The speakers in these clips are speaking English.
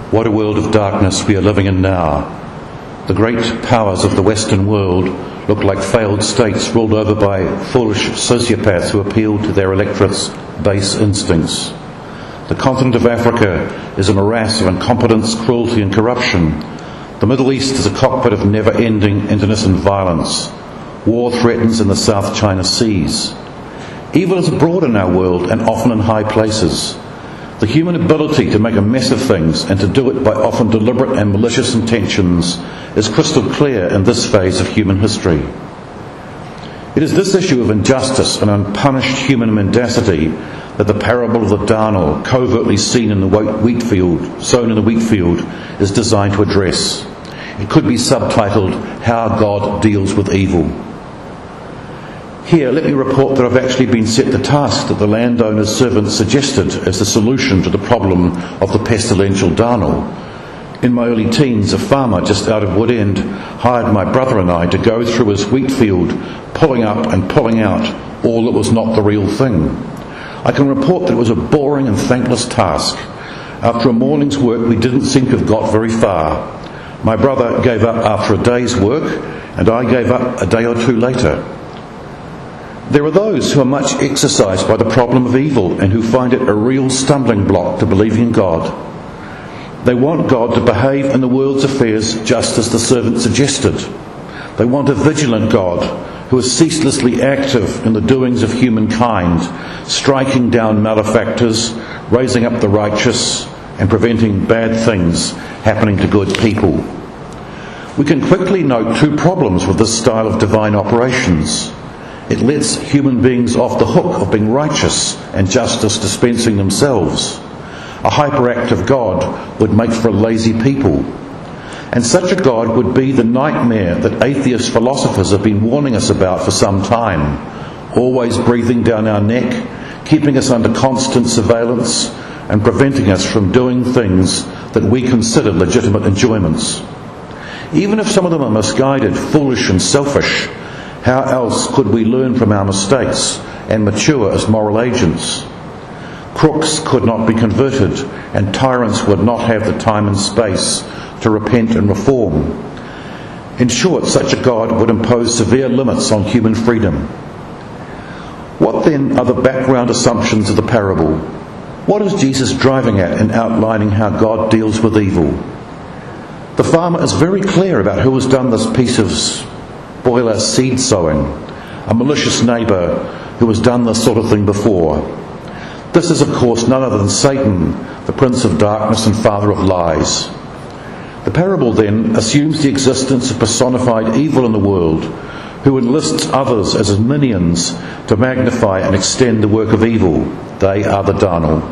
What a world of darkness we are living in now. The great powers of the Western world look like failed states ruled over by foolish sociopaths who appeal to their electorate's base instincts. The continent of Africa is a morass of incompetence, cruelty and corruption. The Middle East is a cockpit of never-ending internecine violence. War threatens in the South China Seas. Evil is abroad in our world and often in high places. The human ability to make a mess of things and to do it by often deliberate and malicious intentions is crystal clear in this phase of human history. It is this issue of injustice and unpunished human mendacity that the parable of the darnel, covertly sown in the wheat field, is designed to address. It could be subtitled, How God Deals with Evil. Here, let me report that I've actually been set the task that the landowner's servant suggested as the solution to the problem of the pestilential darnel. In my early teens, a farmer just out of Woodend hired my brother and I to go through his wheat field, pulling up and pulling out all that was not the real thing. I can report that it was a boring and thankless task. After a morning's work, we didn't seem to have got very far. My brother gave up after a day's work, and I gave up a day or two later. There are those who are much exercised by the problem of evil and who find it a real stumbling block to believing in God. They want God to behave in the world's affairs just as the servant suggested. They want a vigilant God who is ceaselessly active in the doings of humankind, striking down malefactors, raising up the righteous, and preventing bad things happening to good people. We can quickly note two problems with this style of divine operations. It lets human beings off the hook of being righteous and justice dispensing themselves. A hyperactive God would make for a lazy people. And such a God would be the nightmare that atheist philosophers have been warning us about for some time, always breathing down our neck, keeping us under constant surveillance, and preventing us from doing things that we consider legitimate enjoyments. Even if some of them are misguided, foolish and selfish, how else could we learn from our mistakes and mature as moral agents? Crooks could not be converted, and tyrants would not have the time and space to repent and reform. In short, such a God would impose severe limits on human freedom. What then are the background assumptions of the parable? What is Jesus driving at in outlining how God deals with evil? The farmer is very clear about who has done this piece of spoiler seed sowing, a malicious neighbour who has done this sort of thing before. This is, of course, none other than Satan, the prince of darkness and father of lies. The parable, then, assumes the existence of personified evil in the world, who enlists others as his minions to magnify and extend the work of evil. They are the darnel.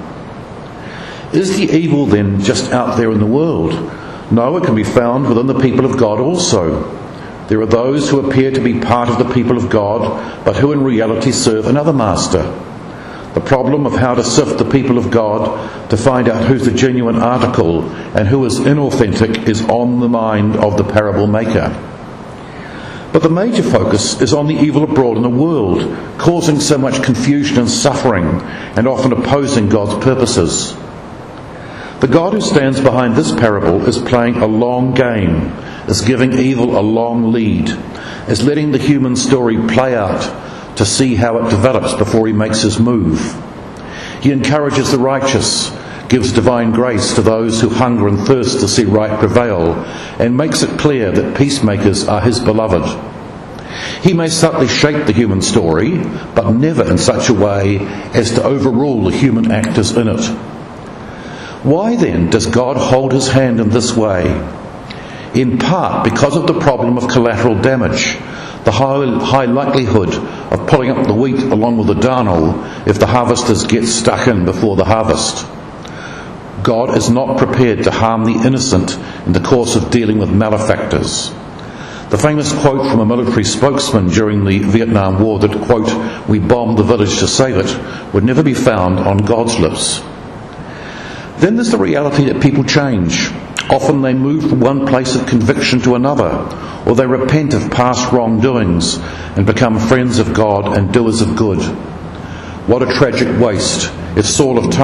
Is the evil, then, just out there in the world? No, it can be found within the people of God also. There are those who appear to be part of the people of God, but who in reality serve another master. The problem of how to sift the people of God to find out who's the genuine article and who is inauthentic is on the mind of the parable maker. But the major focus is on the evil abroad in the world, causing so much confusion and suffering, and often opposing God's purposes. The God who stands behind this parable is playing a long game, is giving evil a long lead, is letting the human story play out to see how it develops before he makes his move. He encourages the righteous, gives divine grace to those who hunger and thirst to see right prevail, and makes it clear that peacemakers are his beloved. He may subtly shape the human story, but never in such a way as to overrule the human actors in it. Why then does God hold his hand in this way? In part because of the problem of collateral damage, the high likelihood of pulling up the wheat along with the darnel if the harvesters get stuck in before the harvest. God is not prepared to harm the innocent in the course of dealing with malefactors. The famous quote from a military spokesman during the Vietnam War that, quote, "we bombed the village to save it," would never be found on God's lips. Then there's the reality that people change. Often they move from one place of conviction to another, or they repent of past wrongdoings and become friends of God and doers of good. What a tragic waste if Saul of